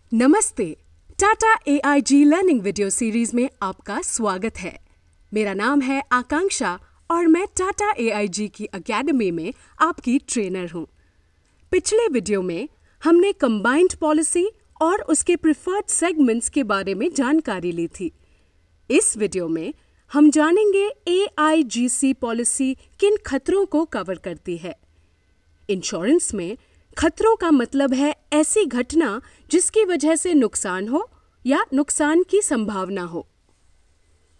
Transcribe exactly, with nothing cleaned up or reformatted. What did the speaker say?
नमस्ते। Tata AIG learning video series में आपका स्वागत है। मेरा नाम है आकांक्षा और मैं टाटा एआईजी की एकेडमी में आपकी ट्रेनर हूं। पिछले वीडियो में हमने कंबाइंड पॉलिसी और उसके प्रिफर्ड सेगमेंट्स के बारे में जानकारी ली थी। इस वीडियो में हम जानेंगे एआईजीसी पॉलिसी किन खतरों को कवर करती है। इंश्योरेंस में खतरों का मतलब है ऐसी घटना जिसकी वजह से नुकसान हो या नुकसान की संभावना हो।